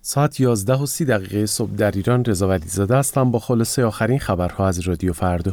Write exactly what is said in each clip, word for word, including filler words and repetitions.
ساعت یازده و سی دقیقه صبح در ایران. رضا ولیزاده هستم با خلاصه آخرین خبرها از رادیو فردا.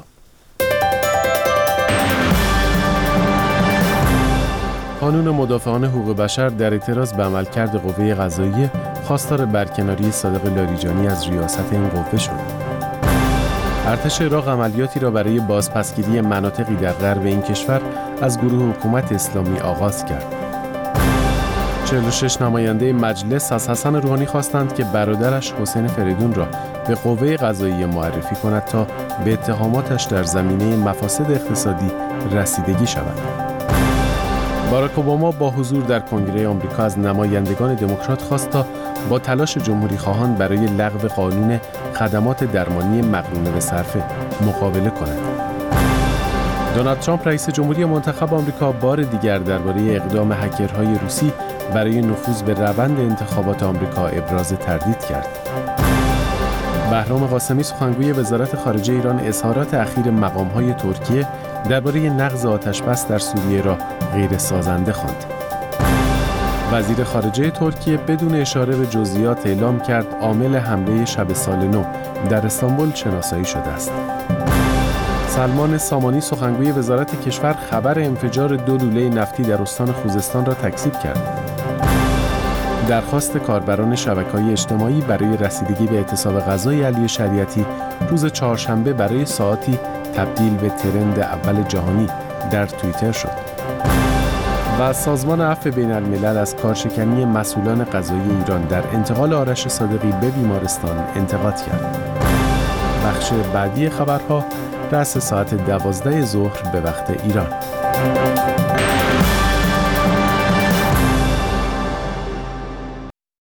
قانون مدافعان حقوق بشر در اعتراض به عملکرد قوه قضاییه خواستار برکناری صادق لاریجانی از ریاست این قوه شد. ارتش عراق عملیاتی را برای بازپسگیری مناطقی در غرب این کشور از گروه حکومت اسلامی آغاز کرد. چهل و شش نماینده مجلس از حسن روحانی خواستند که برادرش حسین فریدون را به قوه قضاییه معرفی کند تا به اتهاماتش در زمینه مفاسد اقتصادی رسیدگی شود. باراک اوباما با حضور در کنگره آمریکا از نمایندگان دموکرات خواست تا با تلاش جمهوری خواهان برای لغو قانون خدمات درمانی مقرونه به صرفه مقابله کند. دونالد ترامپ رئیس جمهوری منتخب آمریکا بار دیگر درباره اقدام هکرهای روسی برای نفوذ به روند انتخابات آمریکا ابراز تردید کرد. بهرام قاسمی سخنگوی وزارت خارجه ایران اظهارات اخیر مقام‌های ترکیه درباره نقض آتش‌بس در سوریه را غیر سازنده خواند. وزیر خارجه ترکیه بدون اشاره به جزئیات اعلام کرد عامل حمله شب سال نو در استانبول شناسایی شده است. سلمان سامانی سخنگوی وزارت کشور خبر انفجار دو لوله نفتی در استان خوزستان را تکذیب کرد. درخواست کاربران شبکه‌های اجتماعی برای رسیدگی به اعتصاب غذای علی شریعتی روز چهارشنبه برای ساعاتی تبدیل به ترند اول جهانی در توییتر شد. و سازمان عفو بین الملل از کارشکنی مسئولان قضایی ایران در انتقال آرش صادقی به بیمارستان انتقاد کرد. بخش بعدی خبرها رأس ساعت دوازده ظهر به وقت ایران.